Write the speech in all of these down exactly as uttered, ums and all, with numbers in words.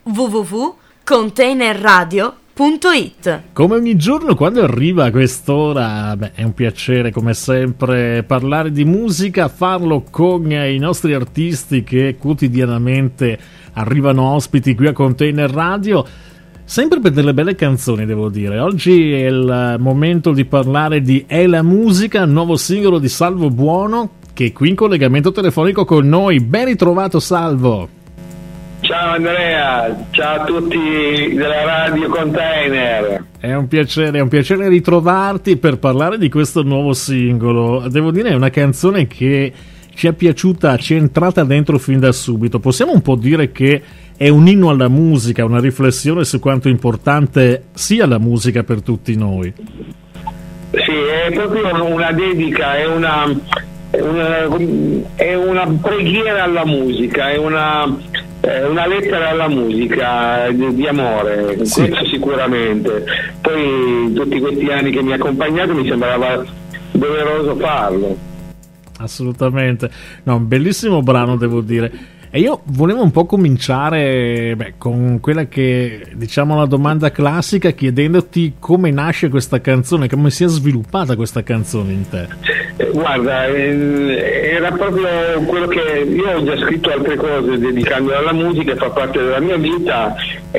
w w w punto container radio punto it. Come ogni giorno quando arriva a quest'ora, beh, è un piacere come sempre parlare di musica, farlo con i nostri artisti che quotidianamente arrivano ospiti qui a Container Radio, sempre per delle belle canzoni, devo dire. Oggi è il momento di parlare di È la musica, nuovo singolo di Salvo Buono, che è qui in collegamento telefonico con noi. Ben ritrovato, Salvo. Ciao Andrea, ciao a tutti della Radio Container. È un piacere, è un piacere ritrovarti per parlare di questo nuovo singolo. Devo dire, è una canzone che ci è piaciuta, ci è entrata dentro fin da subito. Possiamo un po' dire che è un inno alla musica, una riflessione su quanto importante sia la musica per tutti noi. Sì, è proprio una dedica, è una, è una, è una preghiera alla musica, è una... È una lettera alla musica di, di amore, sì. Questo sicuramente. Poi tutti questi anni che mi ha accompagnato mi sembrava doveroso farlo. Assolutamente, no, un bellissimo brano, devo dire. E io volevo un po' cominciare beh, con quella che diciamo la domanda classica, chiedendoti come nasce questa canzone, come si è sviluppata questa canzone in te. Eh, guarda, eh, era proprio quello che io ho già scritto altre cose dedicando alla musica, fa parte della mia vita,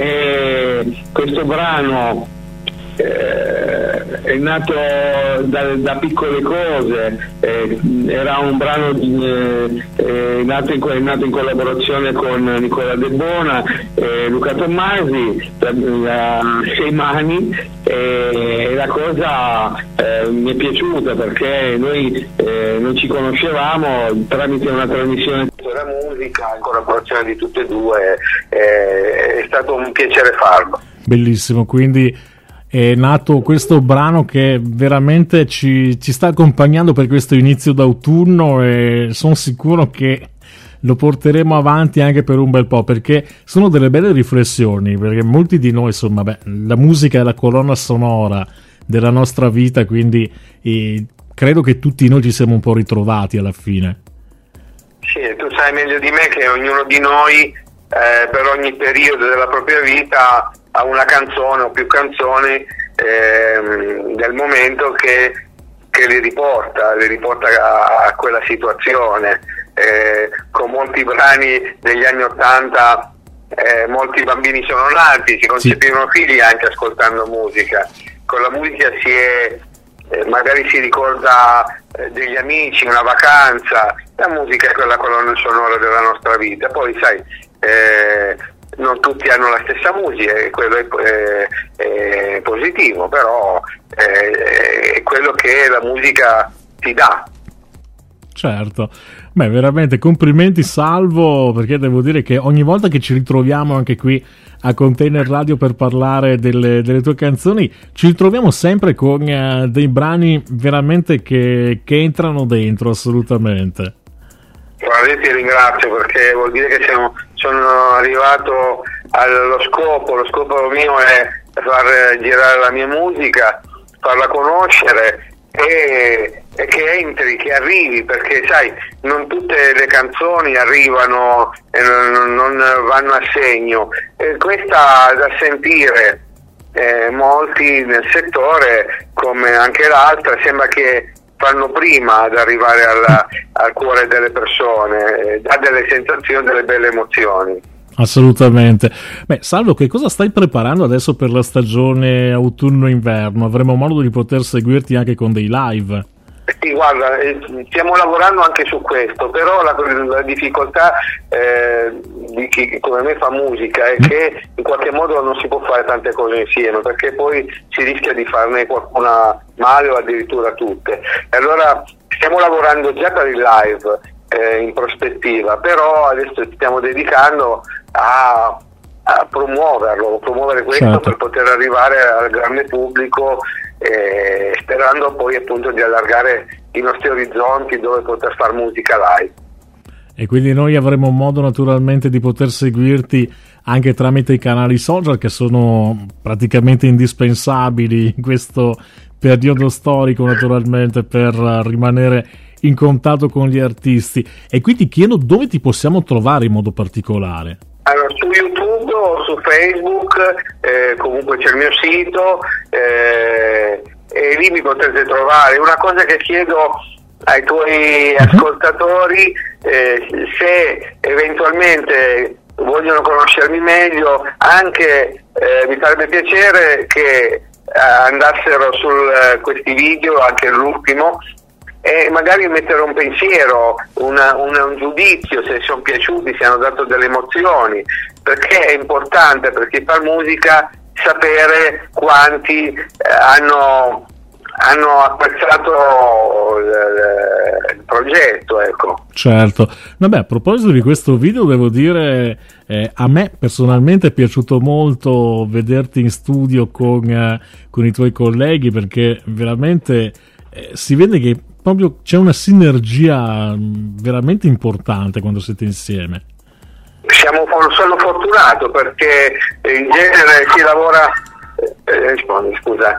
e questo brano Eh, è nato da, da piccole cose, eh, era un brano eh, eh, nato, in, è nato in collaborazione con Nicola De Bona e Luca Tommasi, da, da Sei Mani, e la cosa eh, mi è piaciuta perché noi eh, non ci conoscevamo, tramite una trasmissione della musica in collaborazione di tutte e due, eh, è stato un piacere farlo. Bellissimo, quindi è nato questo brano che veramente ci, ci sta accompagnando per questo inizio d'autunno, e sono sicuro che lo porteremo avanti anche per un bel po', perché sono delle belle riflessioni, perché molti di noi, insomma, beh, la musica è la colonna sonora della nostra vita, quindi eh, credo che tutti noi ci siamo un po' ritrovati alla fine. Sì, tu sai meglio di me che ognuno di noi eh, per ogni periodo della propria vita ha una canzone o più canzoni eh, del momento che, che li riporta, li riporta a, a quella situazione. Eh, con molti brani degli anni Ottanta eh, molti bambini sono nati, si concepivano sì. figli anche ascoltando musica. Con la musica si è, eh, magari si ricorda eh, degli amici, una vacanza. La musica è quella colonna sonora della nostra vita. Poi sai, eh, non tutti hanno la stessa musica, e quello è, è, è positivo, però è, è quello che la musica ti dà. Certo, beh, veramente complimenti Salvo, perché devo dire che ogni volta che ci ritroviamo anche qui a Container Radio per parlare delle, delle tue canzoni, ci ritroviamo sempre con uh, dei brani veramente che, che entrano dentro, assolutamente. Guarda, io ti ringrazio, perché vuol dire che siamo, sono arrivato allo scopo. Lo scopo mio è far girare la mia musica, farla conoscere e, e che entri, che arrivi, perché sai, non tutte le canzoni arrivano e non, non vanno a segno. E questa da sentire eh, molti nel settore, come anche l'altra, sembra che fanno prima ad arrivare alla, al cuore delle persone, dà delle sensazioni, delle belle emozioni. Assolutamente. Beh, Salvo, che cosa stai preparando adesso per la stagione autunno-inverno? Avremo modo di poter seguirti anche con dei live? Sì, guarda, stiamo lavorando anche su questo, però la, la difficoltà eh, di chi come me fa musica è che in qualche modo non si può fare tante cose insieme, perché poi si rischia di farne qualcuna male o addirittura tutte. E allora stiamo lavorando già per il live eh, in prospettiva, però adesso stiamo dedicando a, a promuoverlo, promuovere questo, certo, per poter arrivare al grande pubblico, eh, sperando poi appunto di allargare i nostri orizzonti dove poter fare musica live. E quindi noi avremo modo naturalmente di poter seguirti anche tramite i canali social, che sono praticamente indispensabili in questo periodo storico, naturalmente, per rimanere in contatto con gli artisti. E qui ti chiedo dove ti possiamo trovare in modo particolare. Allora, su YouTube o su Facebook, eh, comunque c'è il mio sito, eh, e lì mi potete trovare. Una cosa che chiedo ai tuoi ascoltatori, eh, se eventualmente vogliono conoscermi meglio, anche eh, mi farebbe piacere che andassero su uh, questi video, anche l'ultimo, e magari mettere un pensiero, una, una, un giudizio, se sono piaciuti, se hanno dato delle emozioni, perché è importante per chi fa musica sapere quanti eh, hanno, hanno apprezzato il, il progetto, ecco. Certo. Vabbè, a proposito di questo video devo dire, eh, a me personalmente è piaciuto molto vederti in studio con, eh, con i tuoi colleghi, perché veramente eh, si vede che proprio c'è una sinergia veramente importante quando siete insieme. Siamo, sono fortunato perché in genere si lavora, eh, rispondi, scusa,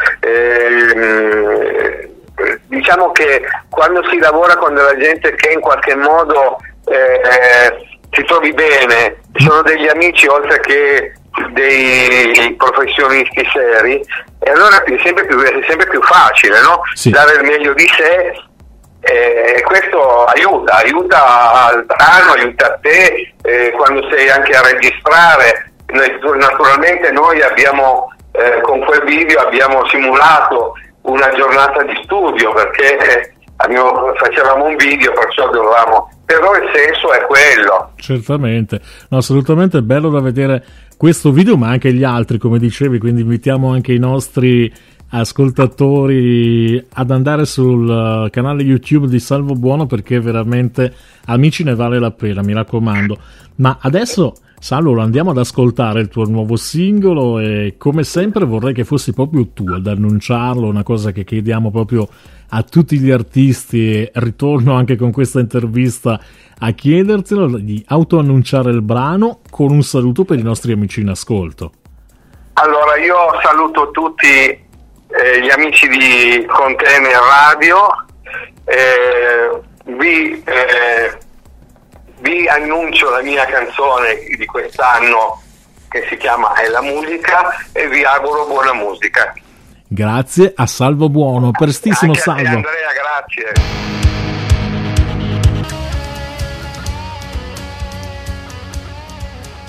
eh, diciamo che quando si lavora con della gente che in qualche modo eh, si trovi bene, sono degli amici oltre che dei professionisti seri, e allora è sempre più, è sempre più facile, no? Sì. Dare il meglio di sé. E questo aiuta, aiuta al brano, aiuta a te eh, quando sei anche a registrare. Noi, naturalmente noi abbiamo eh, con quel video abbiamo simulato una giornata di studio, perché eh, abbiamo, facevamo un video, perciò dovevamo, però il senso è quello. Certamente, no, assolutamente bello da vedere questo video, ma anche gli altri, come dicevi, quindi invitiamo anche i nostri ascoltatori ad andare sul canale YouTube di Salvo Buono, perché veramente, amici, ne vale la pena, mi raccomando. Ma adesso, Salvo, lo andiamo ad ascoltare il tuo nuovo singolo, e come sempre vorrei che fossi proprio tu ad annunciarlo, una cosa che chiediamo proprio a tutti gli artisti, e ritorno anche con questa intervista a chiedertelo, di autoannunciare il brano con un saluto per i nostri amici in ascolto. Allora, io saluto tutti Eh, gli amici di Container Radio, eh, vi, eh, vi annuncio la mia canzone di quest'anno che si chiama È la musica, e vi auguro buona musica. Grazie a Salvo Buono, prestissimo. Anche a te, Salvo. Andrea, grazie.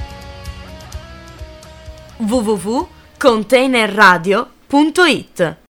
w w w punto container radio punto it